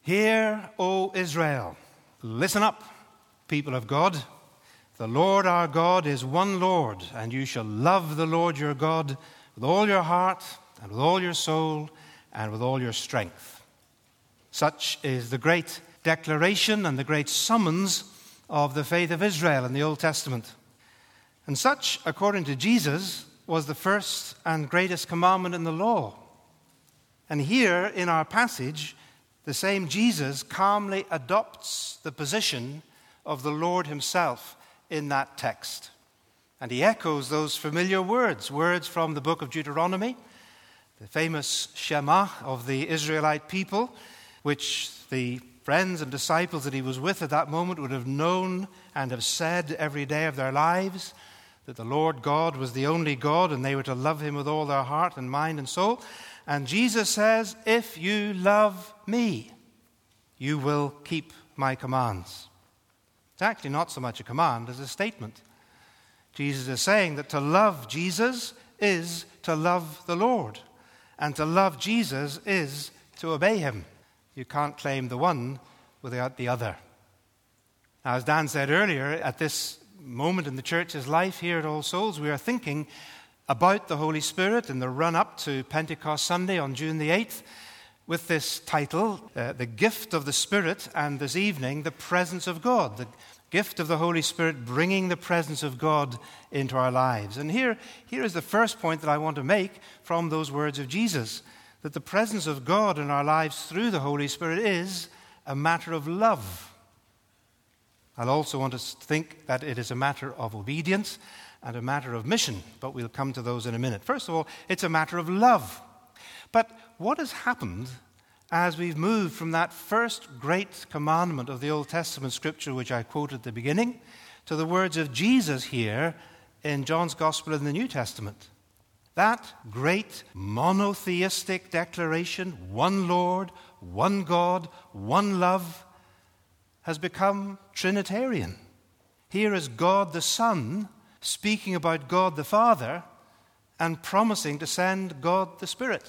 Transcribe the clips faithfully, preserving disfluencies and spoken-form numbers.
Hear, O Israel, listen up, people of God. The Lord our God is one Lord, and you shall love the Lord your God with all your heart and with all your soul and with all your strength. Such is the great declaration and the great summons of the faith of Israel in the Old Testament. And such, according to Jesus, was the first and greatest commandment in the law. And here in our passage, the same Jesus calmly adopts the position of the Lord himself in that text. And he echoes those familiar words, words from the book of Deuteronomy, the famous Shema of the Israelite people, which the friends and disciples that he was with at that moment would have known and have said every day of their lives, that the Lord God was the only God and they were to love him with all their heart and mind and soul. And Jesus says, if you love me, you will keep my commands. It's actually not so much a command as a statement. Jesus is saying that to love Jesus is to love the Lord. And to love Jesus is to obey him. You can't claim the one without the other. Now, as Dan said earlier, at this moment in the church's life here at All Souls, we are thinking about the Holy Spirit in the run-up to Pentecost Sunday on June the eighth with this title, uh, The Gift of the Spirit, and this evening, The Presence of God, the gift of the Holy Spirit bringing the presence of God into our lives. And here, here is the first point that I want to make from those words of Jesus, that the presence of God in our lives through the Holy Spirit is a matter of love. I'll also want to think that it is a matter of obedience and a matter of mission, but we'll come to those in a minute. First of all, it's a matter of love. But what has happened as we've moved from that first great commandment of the Old Testament scripture, which I quoted at the beginning, to the words of Jesus here in John's Gospel in the New Testament? That great monotheistic declaration, one Lord, one God, one love, has become Trinitarian. Here is God the Son speaking about God the Father and promising to send God the Spirit.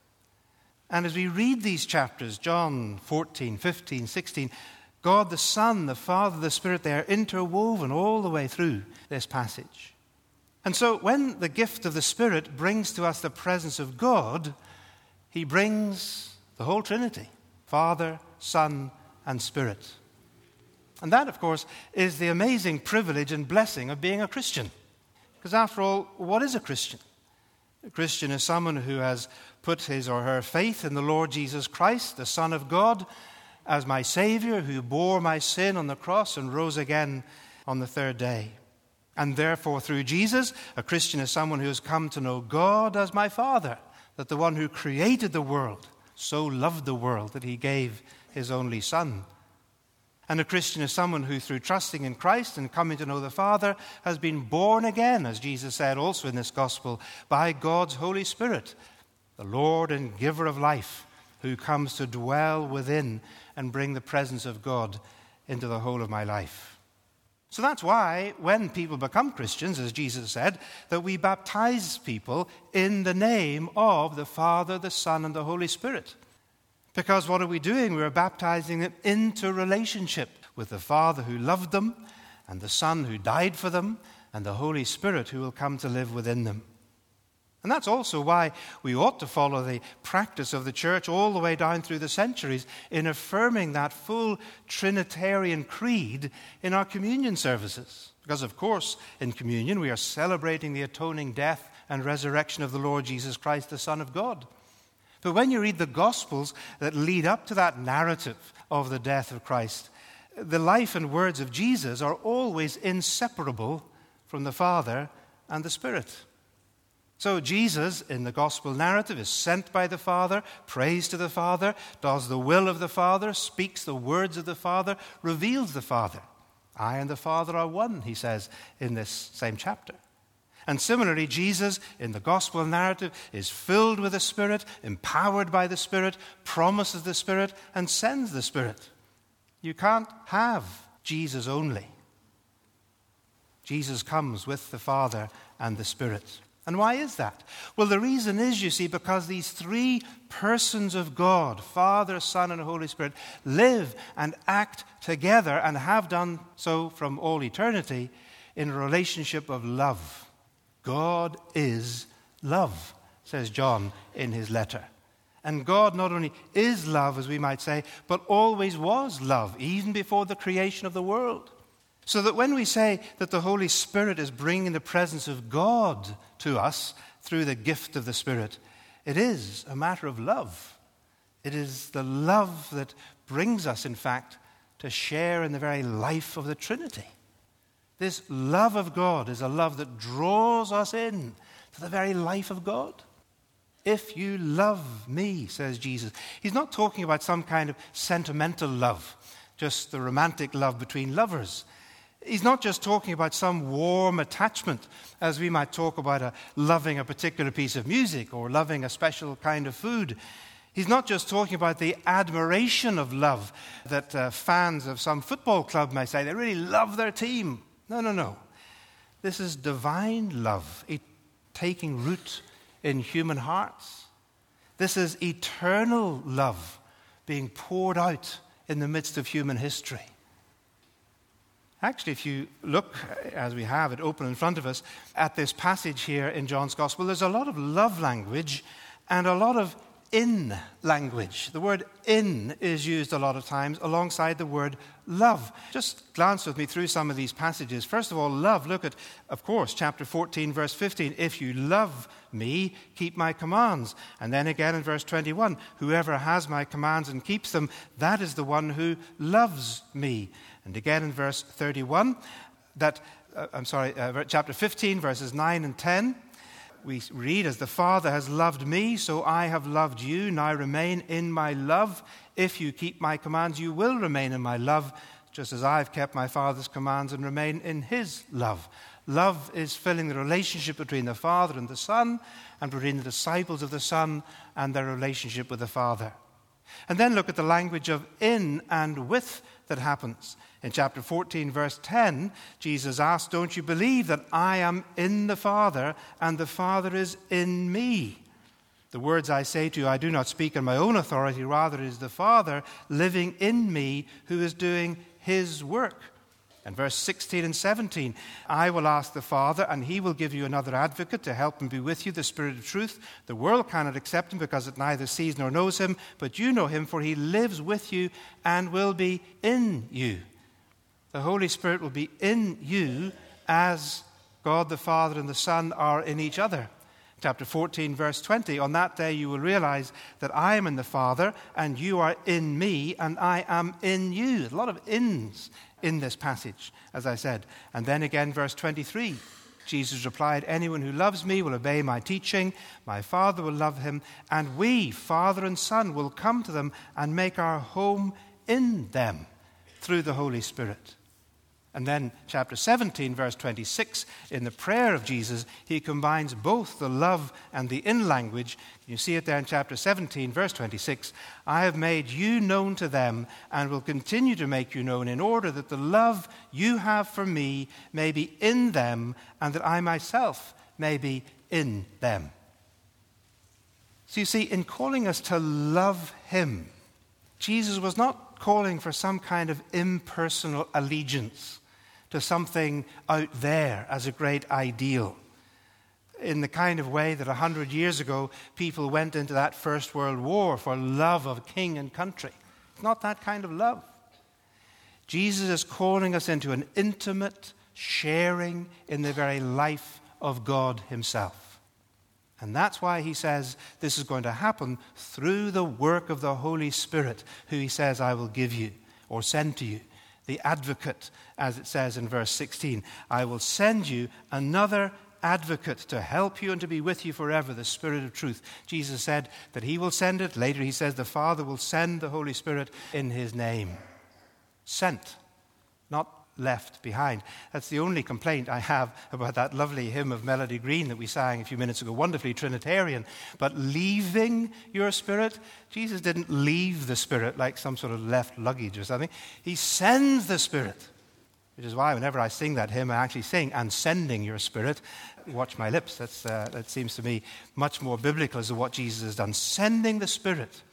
And as we read these chapters, John fourteen, fifteen, sixteen, God the Son, the Father, the Spirit, they are interwoven all the way through this passage. And so when the gift of the Spirit brings to us the presence of God, he brings the whole Trinity, Father, Son, and Spirit. And that, of course, is the amazing privilege and blessing of being a Christian. Because after all, what is a Christian? A Christian is someone who has put his or her faith in the Lord Jesus Christ, the Son of God, as my Savior, who bore my sin on the cross and rose again on the third day. And therefore, through Jesus, a Christian is someone who has come to know God as my Father, that the one who created the world so loved the world that he gave his only Son. And a Christian is someone who, through trusting in Christ and coming to know the Father, has been born again, as Jesus said also in this gospel, by God's Holy Spirit, the Lord and giver of life, who comes to dwell within and bring the presence of God into the whole of my life. So that's why when people become Christians, as Jesus said, that we baptize people in the name of the Father, the Son, and the Holy Spirit. Because what are we doing? We're baptizing them into relationship with the Father who loved them, and the Son who died for them, and the Holy Spirit who will come to live within them. And that's also why we ought to follow the practice of the church all the way down through the centuries in affirming that full Trinitarian creed in our communion services. Because, of course, in communion we are celebrating the atoning death and resurrection of the Lord Jesus Christ, the Son of God. But when you read the Gospels that lead up to that narrative of the death of Christ, the life and words of Jesus are always inseparable from the Father and the Spirit. So Jesus, in the Gospel narrative, is sent by the Father, prays to the Father, does the will of the Father, speaks the words of the Father, reveals the Father. I and the Father are one, he says in this same chapter. And similarly, Jesus, in the gospel narrative, is filled with the Spirit, empowered by the Spirit, promises the Spirit, and sends the Spirit. You can't have Jesus only. Jesus comes with the Father and the Spirit. And why is that? Well, the reason is, you see, because these three persons of God, Father, Son, and Holy Spirit, live and act together and have done so from all eternity in a relationship of love. God is love, says John in his letter. And God not only is love, as we might say, but always was love, even before the creation of the world. So that when we say that the Holy Spirit is bringing the presence of God to us through the gift of the Spirit, it is a matter of love. It is the love that brings us, in fact, to share in the very life of the Trinity. This love of God is a love that draws us in to the very life of God. If you love me, says Jesus. He's not talking about some kind of sentimental love, just the romantic love between lovers. He's not just talking about some warm attachment, as we might talk about a, loving a particular piece of music or loving a special kind of food. He's not just talking about the admiration of love that uh, fans of some football club may say. They really love their team. No, no, no. This is divine love, it taking root in human hearts. This is eternal love being poured out in the midst of human history. Actually, if you look, as we have it open in front of us, at this passage here in John's Gospel, there's a lot of love language and a lot of in language. The word in is used a lot of times alongside the word love. Just glance with me through some of these passages. First of all, love. Look at, of course, chapter fourteen, verse fifteen. If you love me, keep my commands. And then again in verse twenty-one, whoever has my commands and keeps them, that is the one who loves me. And again in verse thirty-one, that, uh, I'm sorry, uh, chapter fifteen, verses nine and ten, we read, as the Father has loved me, so I have loved you. Now remain in my love. If you keep my commands, you will remain in my love, just as I've kept my Father's commands and remain in his love. Love is filling the relationship between the Father and the Son, and between the disciples of the Son and their relationship with the Father. And then look at the language of in and with that happens. In chapter fourteen, verse ten, Jesus asked, don't you believe that I am in the Father and the Father is in me? The words I say to you, I do not speak on my own authority, rather it is the Father living in me who is doing his work. And verse sixteen and seventeen, I will ask the Father, and he will give you another advocate to help and be with you, the Spirit of truth. The world cannot accept him because it neither sees nor knows him, but you know him, for he lives with you and will be in you. The Holy Spirit will be in you as God the Father and the Son are in each other. Chapter fourteen, verse twenty, on that day you will realize that I am in the Father, and you are in me, and I am in you. There's a lot of ins in this passage, as I said. And then again, verse twenty-three, Jesus replied, anyone who loves me will obey my teaching. My Father will love him, and we, Father and Son, will come to them and make our home in them through the Holy Spirit. And then chapter seventeen, verse twenty-six, in the prayer of Jesus, he combines both the love and the in language. You see it there in chapter seventeen, verse twenty-six. I have made you known to them and will continue to make you known in order that the love you have for me may be in them and that I myself may be in them. So you see, in calling us to love him, Jesus was not calling for some kind of impersonal allegiance to something out there as a great ideal, in the kind of way that a hundred years ago people went into that First World War for love of king and country. It's not that kind of love. Jesus is calling us into an intimate sharing in the very life of God himself. And that's why he says this is going to happen through the work of the Holy Spirit, who he says, I will give you or send to you. The advocate, as it says in verse sixteen, I will send you another advocate to help you and to be with you forever, the Spirit of truth. Jesus said that he will send it. Later he says the Father will send the Holy Spirit in his name. Sent, not left behind. That's the only complaint I have about that lovely hymn of Melody Green that we sang a few minutes ago, wonderfully Trinitarian. But leaving your Spirit, Jesus didn't leave the Spirit like some sort of left luggage or something. He sends the Spirit. which is why whenever I sing that hymn, I actually sing, "And sending your Spirit." Watch my lips. That's, uh, that seems to me much more biblical as to what Jesus has done. Sending the Spirit.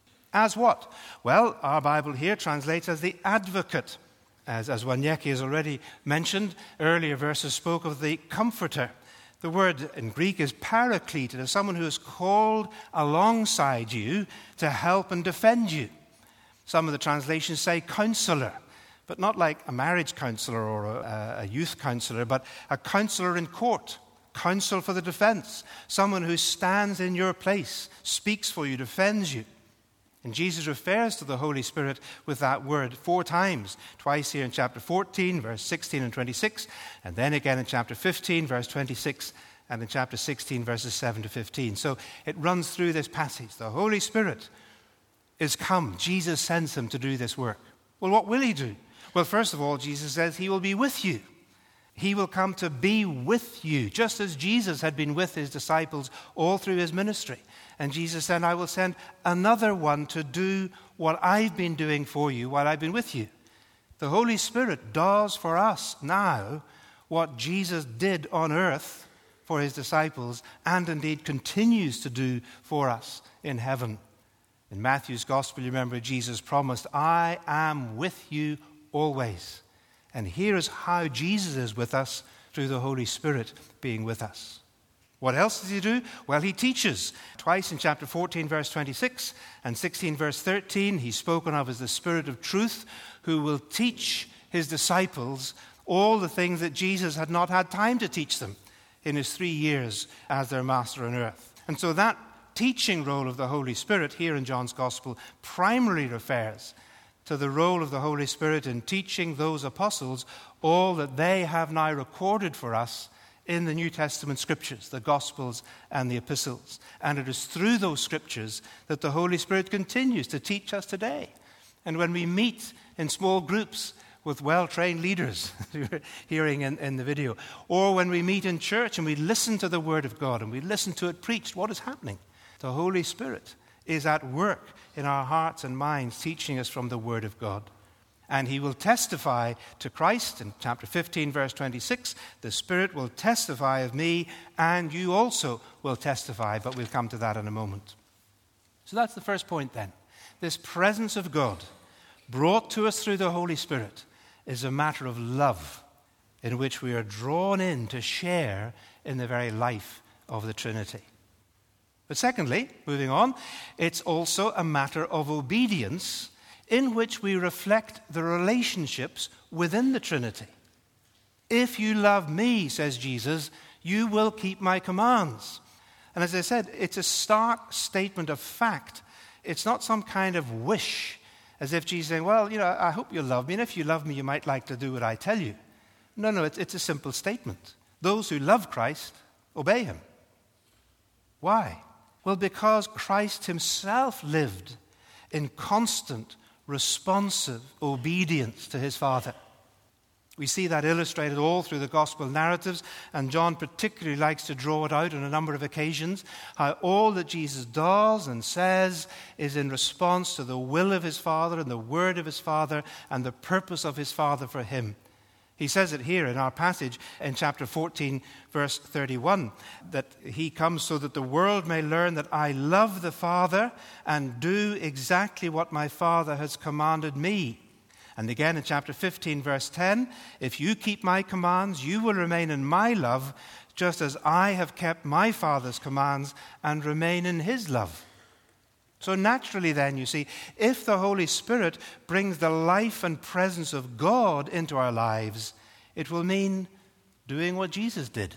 As what? Well, our Bible here translates as the advocate. As, as Wanyeki has already mentioned, earlier verses spoke of the comforter. The word in Greek is paraclete. It is someone who is called alongside you to help and defend you. Some of the translations say counselor, but not like a marriage counselor or a, a youth counselor, but a counselor in court, counsel for the defense, someone who stands in your place, speaks for you, defends you. And Jesus refers to the Holy Spirit with that word four times, twice here in chapter fourteen, verse sixteen and twenty-six, and then again in chapter fifteen, verse twenty-six, and in chapter sixteen, verses seven to fifteen. So it runs through this passage. The Holy Spirit is come. Jesus sends him to do this work. Well, what will he do? Well, first of all, Jesus says he will be with you. He will come to be with you, just as Jesus had been with his disciples all through his ministry. And Jesus said, I will send another one to do what I've been doing for you while I've been with you. The Holy Spirit does for us now what Jesus did on earth for his disciples and indeed continues to do for us in heaven. In Matthew's Gospel, you remember Jesus promised, I am with you always. And here is how Jesus is with us through the Holy Spirit being with us. What else does he do? Well, he teaches. Twice in chapter fourteen, verse twenty-six, and sixteen, verse thirteen, he's spoken of as the Spirit of truth, who will teach his disciples all the things that Jesus had not had time to teach them in his three years as their master on earth. And so that teaching role of the Holy Spirit here in John's Gospel primarily refers to the role of the Holy Spirit in teaching those apostles all that they have now recorded for us in the New Testament scriptures, the Gospels and the epistles. And it is through those scriptures that the Holy Spirit continues to teach us today. And when we meet in small groups with well-trained leaders, you're hearing in, in the video, or when we meet in church and we listen to the Word of God and we listen to it preached, what is happening? The Holy Spirit is at work in our hearts and minds, teaching us from the Word of God. And he will testify to Christ. In chapter fifteen, verse twenty-six, the Spirit will testify of me, and you also will testify, but we'll come to that in a moment. So that's the first point then. This presence of God, brought to us through the Holy Spirit, is a matter of love, in which we are drawn in to share in the very life of the Trinity. But secondly, moving on, it's also a matter of obedience in which we reflect the relationships within the Trinity. If you love me, says Jesus, you will keep my commands. And as I said, it's a stark statement of fact. It's not some kind of wish, as if Jesus is saying, well, you know, I hope you love me, and if you love me, you might like to do what I tell you. No, no, it's, it's a simple statement. Those who love Christ obey him. Why? Well, because Christ himself lived in constant, responsive obedience to his Father. We see that illustrated all through the gospel narratives, and John particularly likes to draw it out on a number of occasions, how all that Jesus does and says is in response to the will of his Father and the word of his Father and the purpose of his Father for him. He says it here in our passage in chapter fourteen, verse thirty-one, that he comes so that the world may learn that I love the Father and do exactly what my Father has commanded me. And again in chapter fifteen, verse ten, if you keep my commands, you will remain in my love, just as I have kept my Father's commands and remain in his love. So naturally then, you see, if the Holy Spirit brings the life and presence of God into our lives, it will mean doing what Jesus did.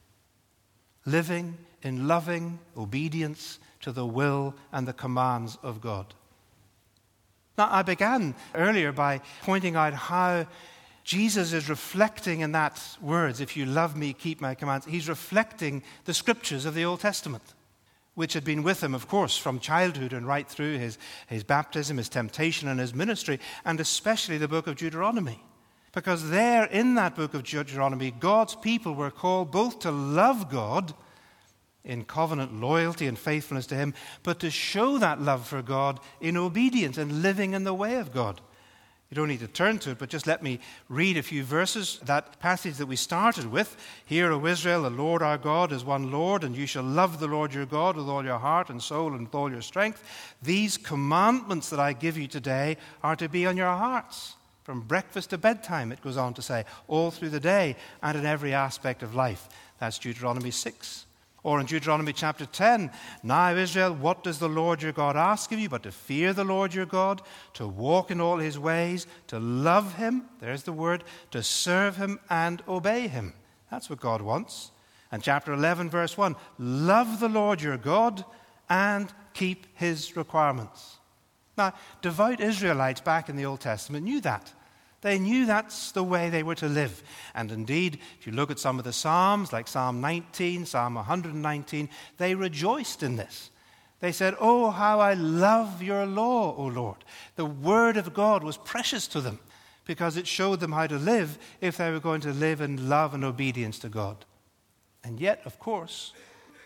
Living in loving obedience to the will and the commands of God. Now, I began earlier by pointing out how Jesus is reflecting in that words, if you love me, keep my commands. He's reflecting the scriptures of the Old Testament, which had been with him, of course, from childhood and right through his, his baptism, his temptation, and his ministry, and especially the book of Deuteronomy. Because there, in that book of Deuteronomy, God's people were called both to love God in covenant loyalty and faithfulness to him, but to show that love for God in obedience and living in the way of God. You don't need to turn to it, but just let me read a few verses. That passage that we started with, "Hear, O Israel, the Lord our God is one Lord, and you shall love the Lord your God with all your heart and soul and with all your strength. These commandments that I give you today are to be on your hearts. From breakfast to bedtime," it goes on to say, "all through the day and in every aspect of life." That's Deuteronomy six. Or in Deuteronomy chapter ten, "Now, Israel, what does the Lord your God ask of you but to fear the Lord your God, to walk in all his ways, to love him," there's the word, "to serve him and obey him." That's what God wants. And chapter eleven, verse one, "Love the Lord your God and keep his requirements." Now, devout Israelites back in the Old Testament knew that. They knew that's the way they were to live. And indeed, if you look at some of the Psalms, like Psalm nineteen, Psalm one hundred nineteen, they rejoiced in this. They said, "Oh, how I love your law, O Lord." The word of God was precious to them because it showed them how to live if they were going to live in love and obedience to God. And yet, of course,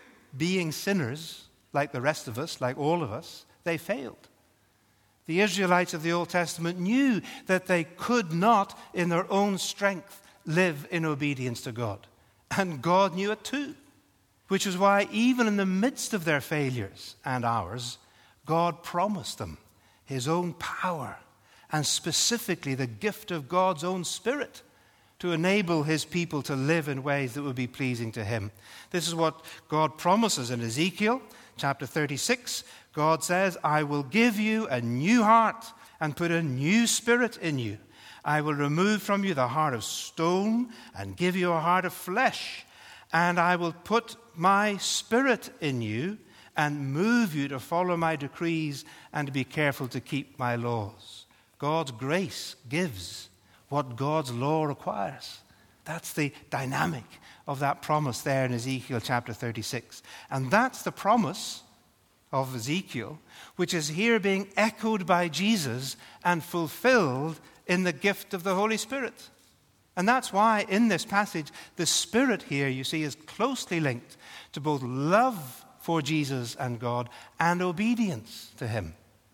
being sinners, like the rest of us, like all of us, they failed. The Israelites of the Old Testament knew that they could not, in their own strength, live in obedience to God. And God knew it too, which is why even in the midst of their failures and ours, God promised them his own power and specifically the gift of God's own Spirit to enable his people to live in ways that would be pleasing to him. This is what God promises in Ezekiel chapter thirty-six. God says, "I will give you a new heart and put a new spirit in you. I will remove from you the heart of stone and give you a heart of flesh. And I will put my spirit in you and move you to follow my decrees and to be careful to keep my laws." God's grace gives what God's law requires. That's the dynamic of that promise there in Ezekiel chapter thirty-six. And that's the promise of Ezekiel, which is here being echoed by Jesus and fulfilled in the gift of the Holy Spirit. And that's why in this passage, the Spirit here, you see, is closely linked to both love for Jesus and God and obedience to him.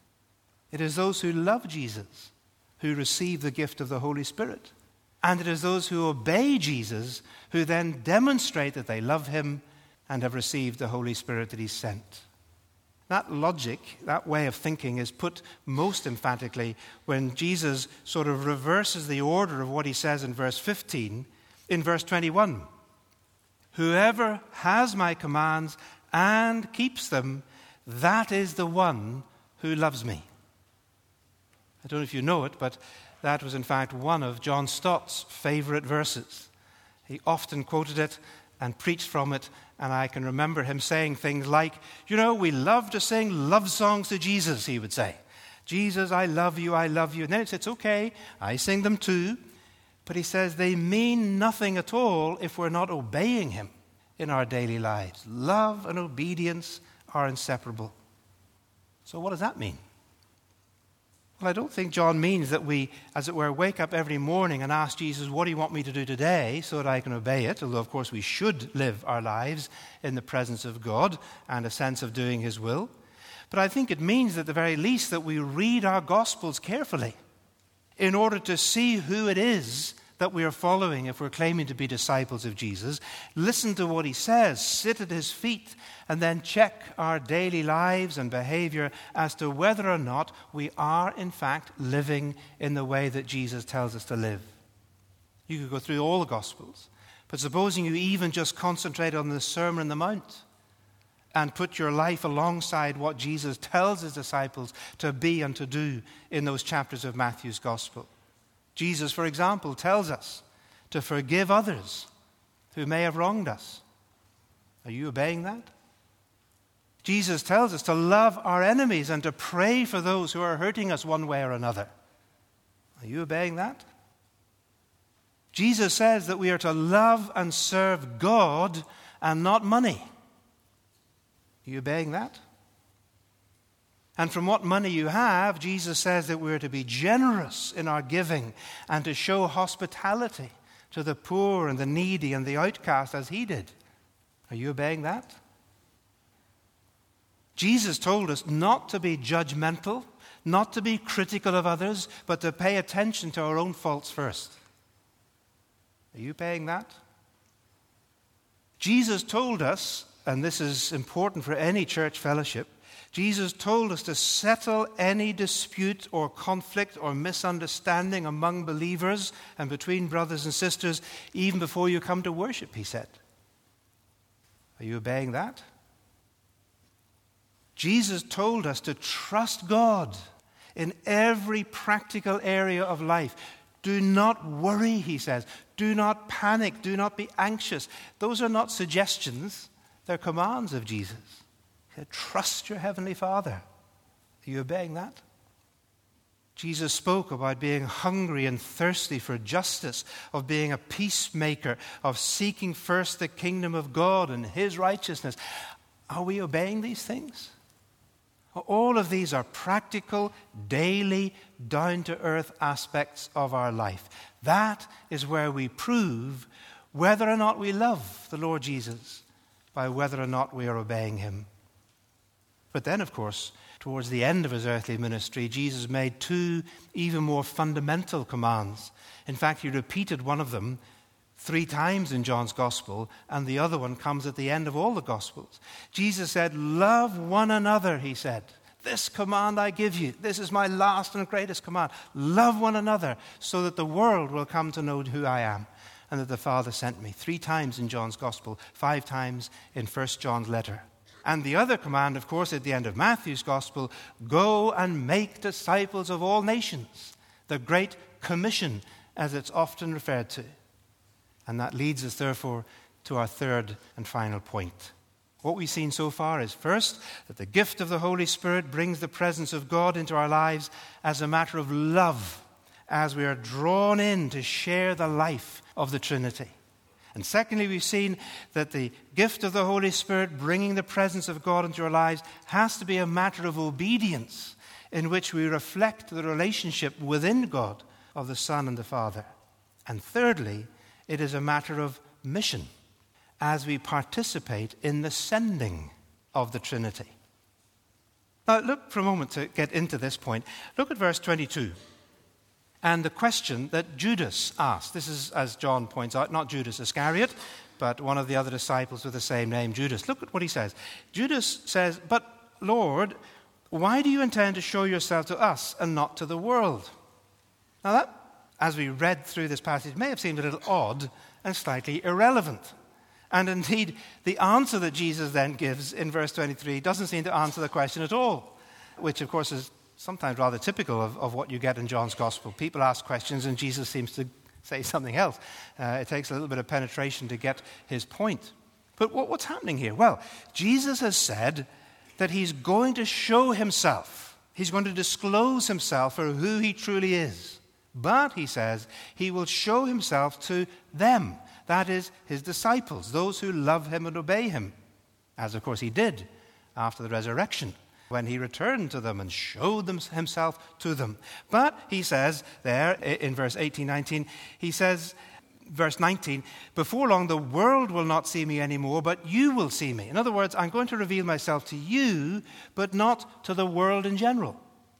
It is those who love Jesus who receive the gift of the Holy Spirit. And it is those who obey Jesus who then demonstrate that they love him and have received the Holy Spirit that he sent. That logic, that way of thinking, is put most emphatically when Jesus sort of reverses the order of what he says in verse fifteen, in verse twenty-one. "Whoever has my commands and keeps them, that is the one who loves me." I don't know if you know it, but that was in fact one of John Stott's favorite verses. He often quoted it and preached from it, and I can remember him saying things like, "You know, we love to sing love songs to Jesus," he would say. "Jesus, I love you, I love you." And then it's, it's okay, I sing them too. But he says they mean nothing at all if we're not obeying him in our daily lives. Love and obedience are inseparable. So what does that mean? Well, I don't think John means that we, as it were, wake up every morning and ask Jesus, "What do you want me to do today so that I can obey it?" Although, of course, we should live our lives in the presence of God and a sense of doing his will. But I think it means, at the very least, that we read our Gospels carefully in order to see who it is that we are following if we're claiming to be disciples of Jesus. Listen to what he says, sit at his feet, and then check our daily lives and behavior as to whether or not we are, in fact, living in the way that Jesus tells us to live. You could go through all the Gospels, but supposing you even just concentrate on the Sermon on the Mount and put your life alongside what Jesus tells his disciples to be and to do in those chapters of Matthew's Gospel. Jesus, for example, tells us to forgive others who may have wronged us. Are you obeying that? Jesus tells us to love our enemies and to pray for those who are hurting us one way or another. Are you obeying that? Jesus says that we are to love and serve God and not money. Are you obeying that? And from what money you have, Jesus says that we're to be generous in our giving and to show hospitality to the poor and the needy and the outcast as he did. Are you obeying that? Jesus told us not to be judgmental, not to be critical of others, but to pay attention to our own faults first. Are you paying that? Jesus told us, and this is important for any church fellowship, Jesus told us to settle any dispute or conflict or misunderstanding among believers and between brothers and sisters even before you come to worship, he said. Are you obeying that? Jesus told us to trust God in every practical area of life. Do not worry, he says. Do not panic. Do not be anxious. Those are not suggestions. They're commands of Jesus. He said, trust your heavenly Father. Are you obeying that? Jesus spoke about being hungry and thirsty for justice, of being a peacemaker, of seeking first the kingdom of God and his righteousness. Are we obeying these things? All of these are practical, daily, down-to-earth aspects of our life. That is where we prove whether or not we love the Lord Jesus, by whether or not we are obeying him. But then, of course, towards the end of his earthly ministry, Jesus made two even more fundamental commands. In fact, he repeated one of them three times in John's Gospel, and the other one comes at the end of all the Gospels. Jesus said, love one another, he said. This command I give you. This is my last and greatest command. Love one another so that the world will come to know who I am and that the Father sent me. Three times in John's Gospel, five times in First John's letter. And the other command, of course, at the end of Matthew's Gospel, go and make disciples of all nations. The Great Commission, as it's often referred to. And that leads us, therefore, to our third and final point. What we've seen so far is, first, that the gift of the Holy Spirit brings the presence of God into our lives as a matter of love, as we are drawn in to share the life of the Trinity. And secondly, we've seen that the gift of the Holy Spirit bringing the presence of God into our lives has to be a matter of obedience, in which we reflect the relationship within God of the Son and the Father. And thirdly, it is a matter of mission as we participate in the sending of the Trinity. Now, look for a moment to get into this point. Look at verse twenty-two and the question that Judas asked. This is, as John points out, not Judas Iscariot, but one of the other disciples with the same name, Judas. Look at what he says. Judas says, but Lord, why do you intend to show yourself to us and not to the world? Now that, as we read through this passage, may have seemed a little odd and slightly irrelevant. And indeed, the answer that Jesus then gives in verse twenty-three doesn't seem to answer the question at all, which, of course, is sometimes rather typical of, of what you get in John's Gospel. People ask questions and Jesus seems to say something else. Uh, it takes a little bit of penetration to get his point. But what, what's happening here? Well, Jesus has said that he's going to show himself. He's going to disclose himself for who he truly is. But, he says, he will show himself to them. That is, his disciples, those who love him and obey him. As, of course, he did after the resurrection, when he returned to them and showed them himself to them. But, he says there in verse eighteen, nineteen, he says, verse nineteen, before long the world will not see me anymore, but you will see me. In other words, I'm going to reveal myself to you, but not to the world in general.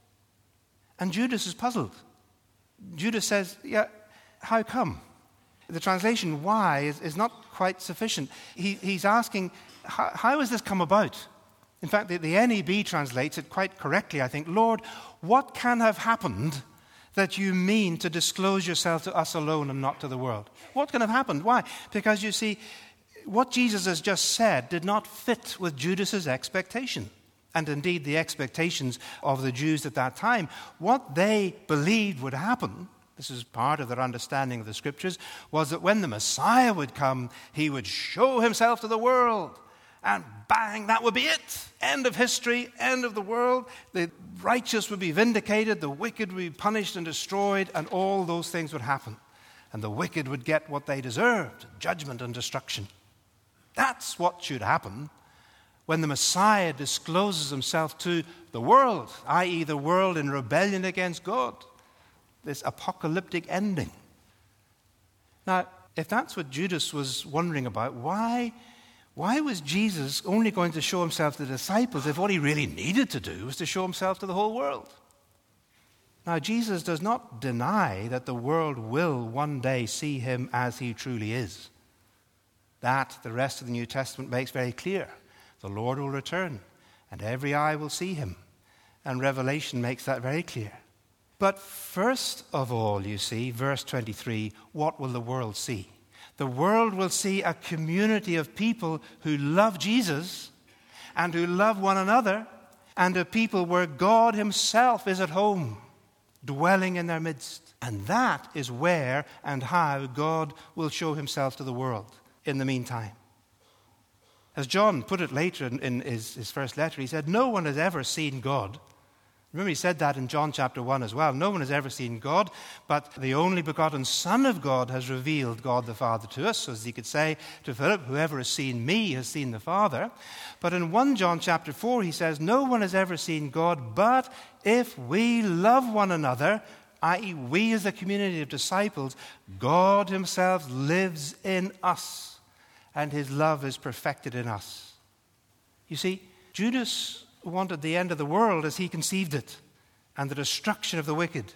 And Judas is puzzled. Judas says, yeah, how come? The translation, why, is, is not quite sufficient. He, he's asking, how, how has this come about? In fact, the, the N E B translates it quite correctly, I think. Lord, what can have happened that you mean to disclose yourself to us alone and not to the world? What can have happened? Why? Because, you see, what Jesus has just said did not fit with Judas's expectation. And indeed, the expectations of the Jews at that time. What they believed would happen, this is part of their understanding of the Scriptures, was that when the Messiah would come, he would show himself to the world. And bang, that would be it. End of history, end of the world. The righteous would be vindicated, the wicked would be punished and destroyed, and all those things would happen. And the wicked would get what they deserved, judgment and destruction. That's what should happen when the Messiah discloses himself to the world, that is the world in rebellion against God. This apocalyptic ending. Now, if that's what Judas was wondering about, why, why was Jesus only going to show himself to the disciples if what he really needed to do was to show himself to the whole world? Now, Jesus does not deny that the world will one day see him as he truly is. That, the rest of the New Testament makes very clear. The Lord will return, and every eye will see him. And Revelation makes that very clear. But first of all, you see, verse twenty-three, what will the world see? The world will see a community of people who love Jesus and who love one another, and a people where God himself is at home, dwelling in their midst. And that is where and how God will show himself to the world in the meantime. As John put it later in, in his, his first letter, he said, no one has ever seen God. Remember, he said that in John chapter one as well. No one has ever seen God, but the only begotten Son of God has revealed God the Father to us. So as he could say to Philip, whoever has seen me has seen the Father. But in First John chapter four, he says, no one has ever seen God, but if we love one another, that is we as a community of disciples, God himself lives in us, and his love is perfected in us. You see, Judas wanted the end of the world as he conceived it, and the destruction of the wicked.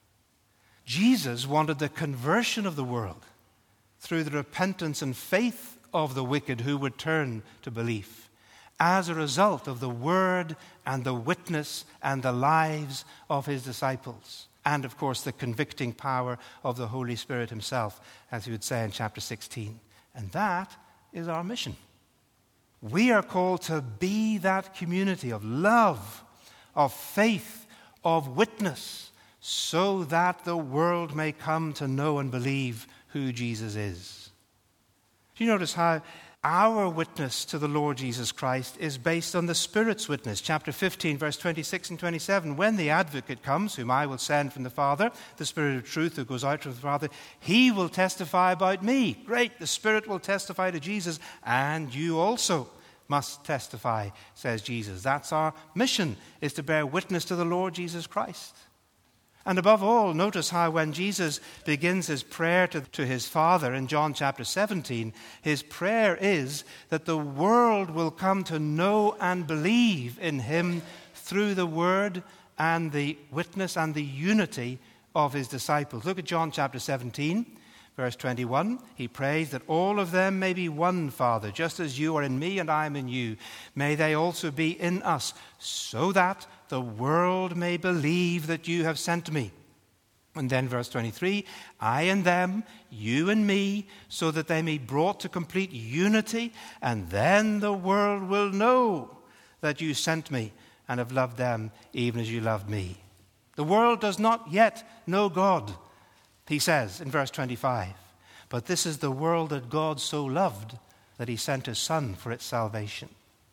Jesus wanted the conversion of the world through the repentance and faith of the wicked who would turn to belief as a result of the word and the witness and the lives of his disciples. And, of course, the convicting power of the Holy Spirit himself, as he would say in chapter sixteen. And that is our mission. We are called to be that community of love, of faith, of witness, so that the world may come to know and believe who Jesus is. Do you notice how our witness to the Lord Jesus Christ is based on the Spirit's witness? Chapter fifteen, verse twenty-six and twenty-seven. When the advocate comes, whom I will send from the Father, the Spirit of truth who goes out from the Father, he will testify about me. Great, the Spirit will testify to Jesus, and you also must testify, says Jesus. That's our mission, is to bear witness to the Lord Jesus Christ. And above all, notice how when Jesus begins his prayer to, to his Father in John chapter seventeen, his prayer is that the world will come to know and believe in him through the word and the witness and the unity of his disciples. Look at John chapter seventeen, verse twenty-one. He prays that all of them may be one, Father, just as you are in me and I am in you. May they also be in us, so that the world may believe that you have sent me. And then verse twenty-three, I and them, you and me, so that they may be brought to complete unity, and then the world will know that you sent me and have loved them even as you loved me. The world does not yet know God, he says in verse twenty-five. But this is the world that God so loved that he sent his Son for its salvation.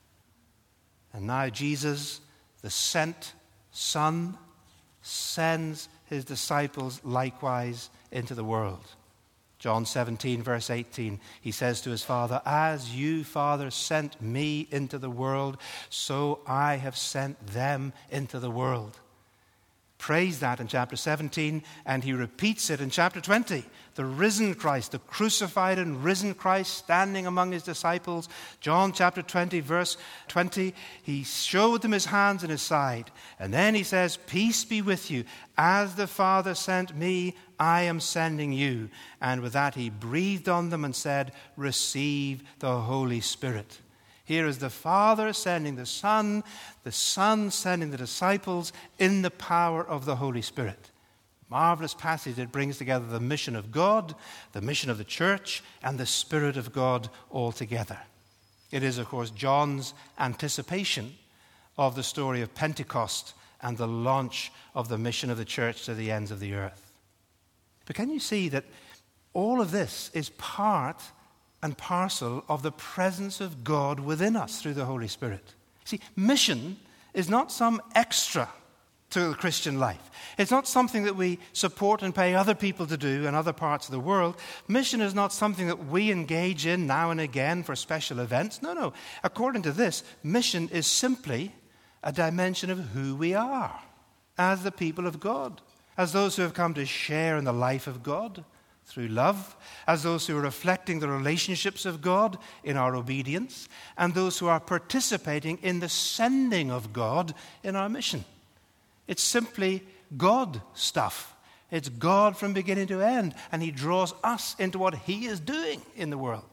And now Jesus, the sent Son, sends his disciples likewise into the world. John seventeen, verse eighteen, he says to his Father, as you, Father, sent me into the world, so I have sent them into the world. Praise that in chapter seventeen, and he repeats it in chapter twenty. The risen Christ, the crucified and risen Christ standing among his disciples. John chapter twenty, verse twenty, he showed them his hands and his side. And then he says, peace be with you. As the Father sent me, I am sending you. And with that he breathed on them and said, receive the Holy Spirit. Here is the Father sending the Son, the Son sending the disciples in the power of the Holy Spirit. Marvelous passage that brings together the mission of God, the mission of the church, and the Spirit of God all together. It is, of course, John's anticipation of the story of Pentecost and the launch of the mission of the church to the ends of the earth. But can you see that all of this is part and parcel of the presence of God within us through the Holy Spirit? See, mission is not some extra to the Christian life. It's not something that we support and pay other people to do in other parts of the world. Mission is not something that we engage in now and again for special events. No, no. According to this, mission is simply a dimension of who we are as the people of God, as those who have come to share in the life of God through love, as those who are reflecting the relationships of God in our obedience, and those who are participating in the sending of God in our mission. It's simply God stuff. It's God from beginning to end, and he draws us into what he is doing in the world.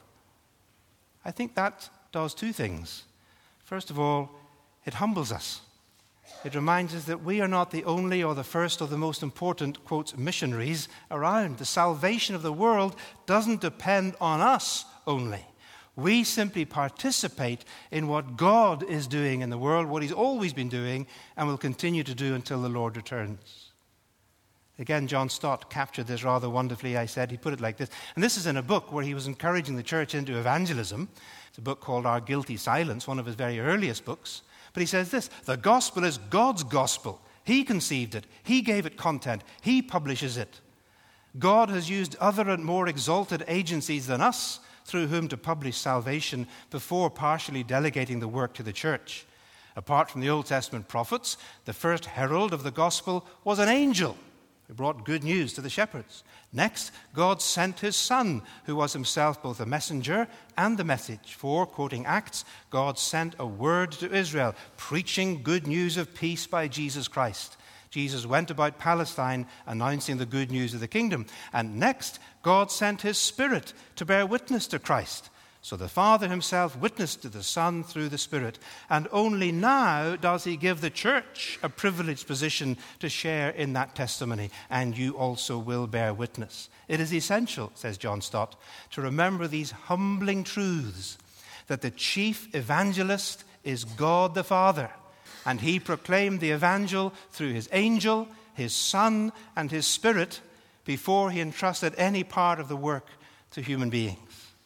I think that does two things. First of all, it humbles us. It reminds us that we are not the only or the first or the most important, quotes, missionaries around. The salvation of the world doesn't depend on us only. We simply participate in what God is doing in the world, what he's always been doing and will continue to do until the Lord returns. Again, John Stott captured this rather wonderfully, I said. He put it like this. And this is in a book where he was encouraging the church into evangelism. It's a book called Our Guilty Silence, one of his very earliest books. But he says this: the gospel is God's gospel. He conceived it. He gave it content. He publishes it. God has used other and more exalted agencies than us through whom to publish salvation before partially delegating the work to the church. Apart from the Old Testament prophets, the first herald of the gospel was an angel who brought good news to the shepherds. Next, God sent his Son, who was himself both a messenger and the message. For, quoting Acts, God sent a word to Israel, preaching good news of peace by Jesus Christ. Jesus went about Palestine announcing the good news of the kingdom. And next, God sent his Spirit to bear witness to Christ. So the Father himself witnessed to the Son through the Spirit. And only now does he give the church a privileged position to share in that testimony. And you also will bear witness. It is essential, says John Stott, to remember these humbling truths, that the chief evangelist is God the Father. And he proclaimed the evangel through his angel, his Son, and his Spirit before he entrusted any part of the work to human beings.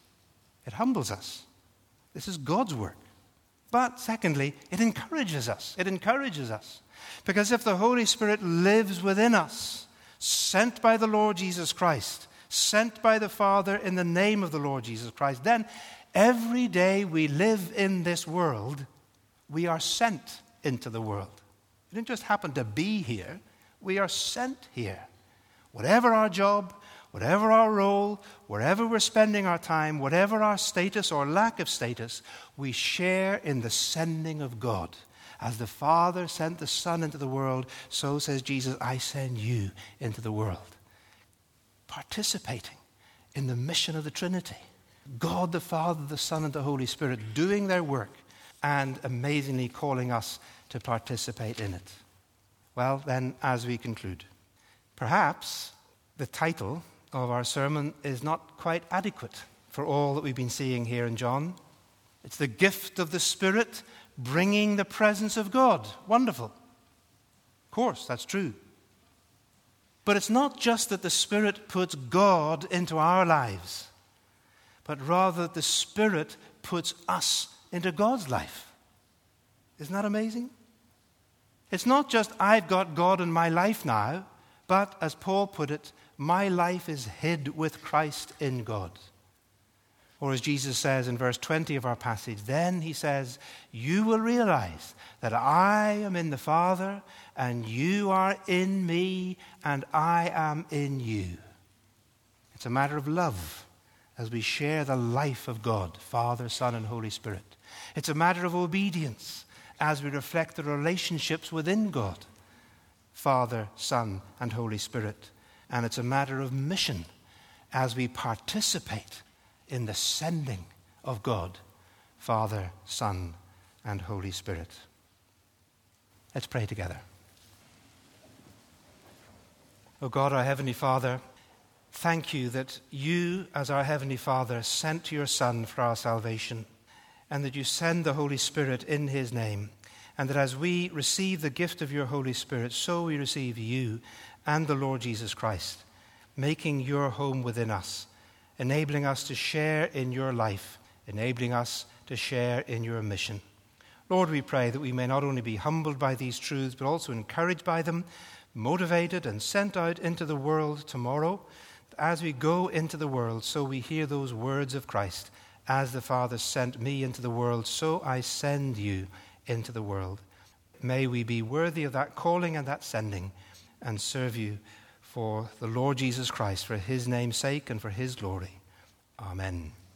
It humbles us. This is God's work. But secondly, it encourages us. It encourages us. Because if the Holy Spirit lives within us, sent by the Lord Jesus Christ, sent by the Father in the name of the Lord Jesus Christ, then every day we live in this world, we are sent into the world. We didn't just happen to be here. We are sent here. Whatever our job, whatever our role, wherever we're spending our time, whatever our status or lack of status, we share in the sending of God. As the Father sent the Son into the world, so says Jesus, I send you into the world. Participating in the mission of the Trinity. God the Father, the Son, and the Holy Spirit doing their work and amazingly calling us to participate in it. Well, then, as we conclude, perhaps the title of our sermon is not quite adequate for all that we've been seeing here in John. It's the gift of the Spirit bringing the presence of God. Wonderful. Of course, that's true. But it's not just that the Spirit puts God into our lives, but rather that the Spirit puts us into God's life. Isn't that amazing? It's not just I've got God in my life now, but as Paul put it, my life is hid with Christ in God. Or as Jesus says in verse twenty of our passage, then he says, you will realize that I am in the Father, and you are in me, and I am in you. It's a matter of love as we share the life of God, Father, Son, and Holy Spirit. It's a matter of obedience as we reflect the relationships within God, Father, Son, and Holy Spirit. And it's a matter of mission as we participate in the sending of God, Father, Son, and Holy Spirit. Let's pray together. O God, our Heavenly Father, thank you that you, as our Heavenly Father, sent your Son for our salvation, and that you send the Holy Spirit in his name, and that as we receive the gift of your Holy Spirit, so we receive you and the Lord Jesus Christ, making your home within us, enabling us to share in your life, enabling us to share in your mission. Lord, we pray that we may not only be humbled by these truths, but also encouraged by them, motivated and sent out into the world tomorrow. As we go into the world, so we hear those words of Christ, as the Father sent me into the world, so I send you into the world. May we be worthy of that calling and that sending, and serve you for the Lord Jesus Christ, for his name's sake and for his glory. Amen.